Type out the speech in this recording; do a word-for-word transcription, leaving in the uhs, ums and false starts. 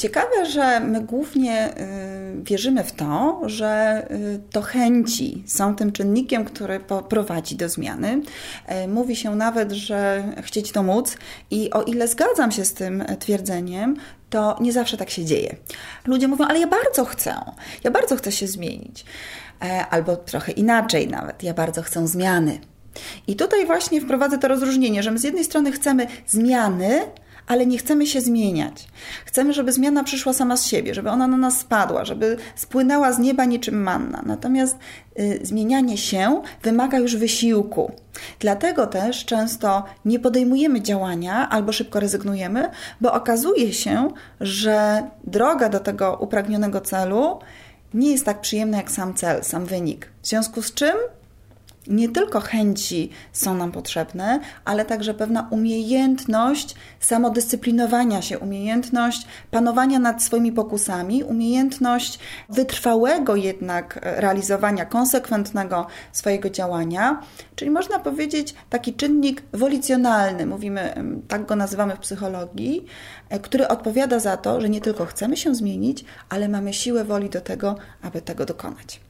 Ciekawe, że my głównie wierzymy w to, że to chęci są tym czynnikiem, który prowadzi do zmiany. Mówi się nawet, że chcieć to móc i o ile zgadzam się z tym twierdzeniem, to nie zawsze tak się dzieje. Ludzie mówią, ale ja bardzo chcę, ja bardzo chcę się zmienić. Albo trochę inaczej nawet, ja bardzo chcę zmiany. I tutaj właśnie wprowadzę to rozróżnienie, że my z jednej strony chcemy zmiany, ale nie chcemy się zmieniać. Chcemy, żeby zmiana przyszła sama z siebie, żeby ona na nas spadła, żeby spłynęła z nieba niczym manna. Natomiast y, zmienianie się wymaga już wysiłku. Dlatego też często nie podejmujemy działania albo szybko rezygnujemy, bo okazuje się, że droga do tego upragnionego celu nie jest tak przyjemna jak sam cel, sam wynik. W związku z czym nie tylko chęci są nam potrzebne, ale także pewna umiejętność samodyscyplinowania się, umiejętność panowania nad swoimi pokusami, umiejętność wytrwałego jednak realizowania, konsekwentnego swojego działania, czyli można powiedzieć taki czynnik wolicjonalny, mówimy, tak go nazywamy w psychologii, który odpowiada za to, że nie tylko chcemy się zmienić, ale mamy siłę woli do tego, aby tego dokonać.